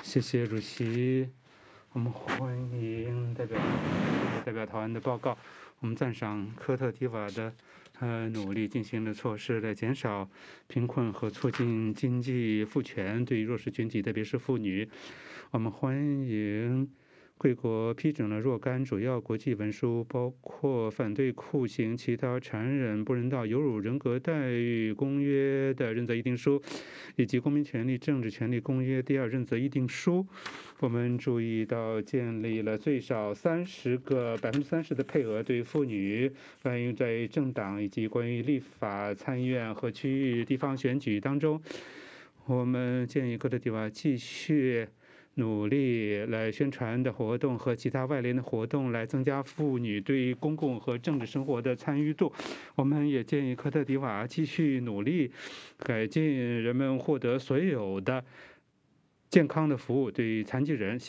谢谢主席。我们欢迎代表台湾的报告。我们赞赏科特迪瓦的努力进行的措施来减少贫困和促进经济赋权，对弱势群体，特别是妇女。我们欢迎贵国批准了若干主要国际文书，包括反对酷刑、其他残忍、不人道、有辱人格待遇公约的认责议定书，以及公民权利政治权利公约第2认责议定书。我们注意到建立了最少30%的配额对妇女，关于在政党以及关于立法、参议院和区域地方选举当中。我们建议科特迪瓦继续努力来宣传的活动和其他外联的活动，来增加妇女对公共和政治生活的参与度。我们也建议科特迪瓦继续努力改进人们获得所有的健康的服务，对残疾人。